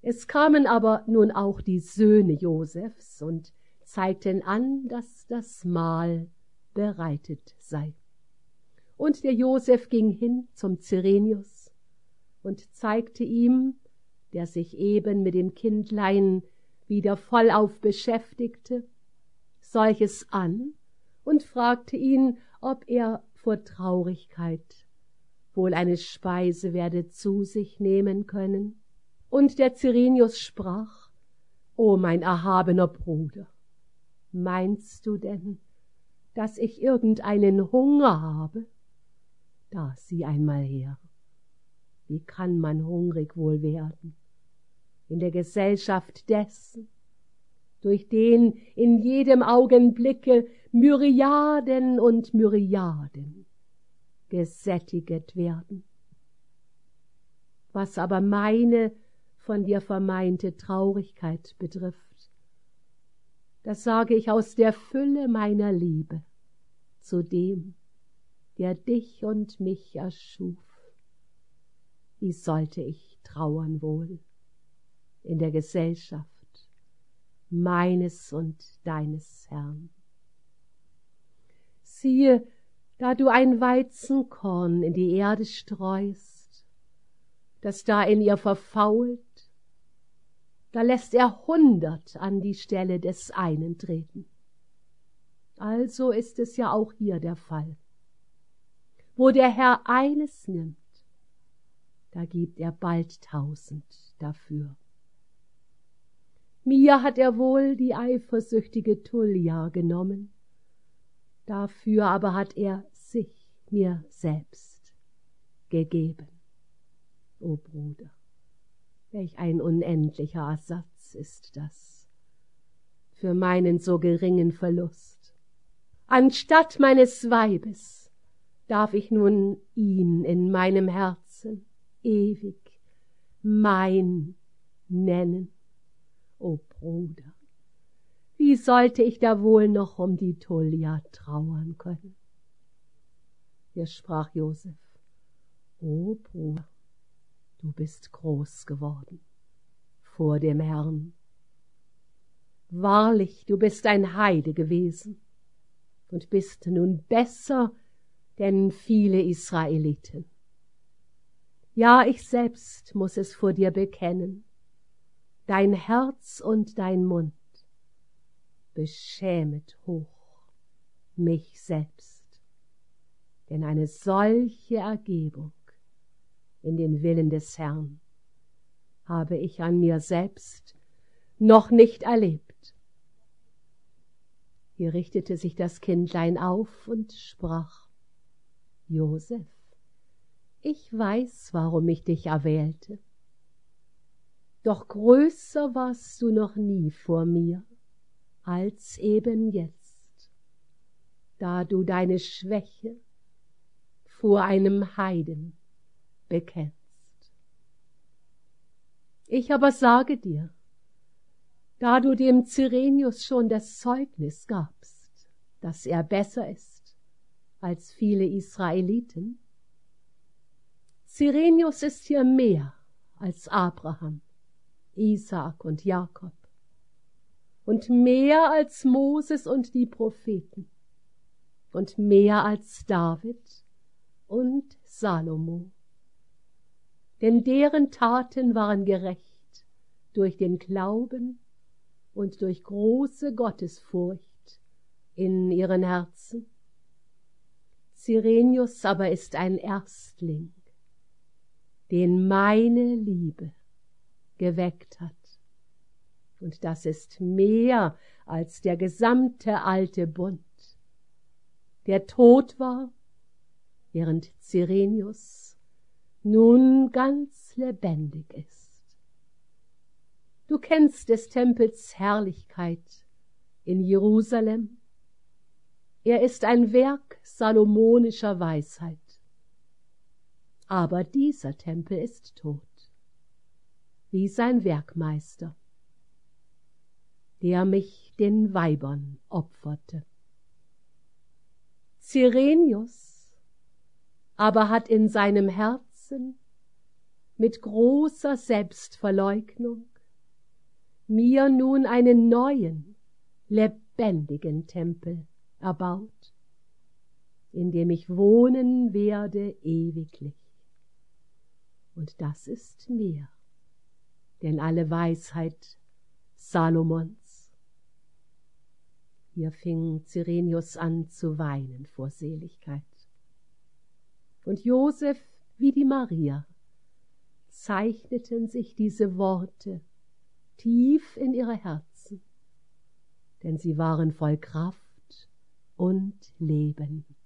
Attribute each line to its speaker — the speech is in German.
Speaker 1: Es kamen aber nun auch die Söhne Josefs und zeigten an, dass das Mahl bereitet sei. Und der Josef ging hin zum Cyrenius und zeigte ihm, der sich eben mit dem Kindlein wieder vollauf beschäftigte, solches an und fragte ihn, ob er vor Traurigkeit wohl eine Speise werde zu sich nehmen können. Und der Cyrenius sprach: O mein erhabener Bruder, meinst du denn, dass ich irgendeinen Hunger habe? Da sieh einmal her. Wie kann man hungrig wohl werden? In der Gesellschaft dessen, durch den in jedem Augenblicke Myriaden und Myriaden gesättiget werden. Was aber meine von dir vermeinte Traurigkeit betrifft, das sage ich aus der Fülle meiner Liebe zu dem, der dich und mich erschuf. Wie sollte ich trauern wohl in der Gesellschaft meines und deines Herrn? Siehe, da du ein Weizenkorn in die Erde streust, das da in ihr verfault, da lässt er 100 an die Stelle des einen treten. Also ist es ja auch hier der Fall. Wo der Herr eines nimmt, da gibt er bald 1000 dafür. Mir hat er wohl die eifersüchtige Tullia genommen, dafür aber hat er sich mir selbst gegeben. O Bruder, welch ein unendlicher Ersatz ist das für meinen so geringen Verlust. Anstatt meines Weibes darf ich nun ihn in meinem Herzen ewig mein nennen. O Bruder, wie sollte ich da wohl noch um die Tullia trauern können? Hier sprach Josef: O Bruder, du bist groß geworden vor dem Herrn. Wahrlich, du bist ein Heide gewesen und bist nun besser denn viele Israeliten. Ja, ich selbst muß es vor dir bekennen, dein Herz und dein Mund beschämet hoch mich selbst, denn eine solche Ergebung in den Willen des Herrn habe ich an mir selbst noch nicht erlebt. Hier richtete sich das Kindlein auf und sprach: Josef, ich weiß, warum ich dich erwählte. Doch größer warst du noch nie vor mir als eben jetzt, da du deine Schwäche vor einem Heiden bekennst. Ich aber sage dir, da du dem Cyrenius schon das Zeugnis gabst, dass er besser ist als viele Israeliten, Cyrenius ist hier mehr als Abraham, Isaak und Jakob und mehr als Moses und die Propheten und mehr als David und Salomo. Denn deren Taten waren gerecht durch den Glauben und durch große Gottesfurcht in ihren Herzen. Cyrenius aber ist ein Erstling, den meine Liebe geweckt hat. Und das ist mehr als der gesamte alte Bund, der tot war, während Cyrenius nun ganz lebendig ist. Du kennst des Tempels Herrlichkeit in Jerusalem. Er ist ein Werk salomonischer Weisheit. Aber dieser Tempel ist tot, wie sein Werkmeister, der mich den Weibern opferte. Cyrenius aber hat in seinem Herzen mit großer Selbstverleugnung mir nun einen neuen, lebendigen Tempel erbaut, in dem ich wohnen werde ewiglich. Und das ist mehr, denn alle Weisheit Salomons. Hier fing Cyrenius an zu weinen vor Seligkeit. Und Joseph wie die Maria zeichneten sich diese Worte tief in ihre Herzen, denn sie waren voll Kraft und Leben.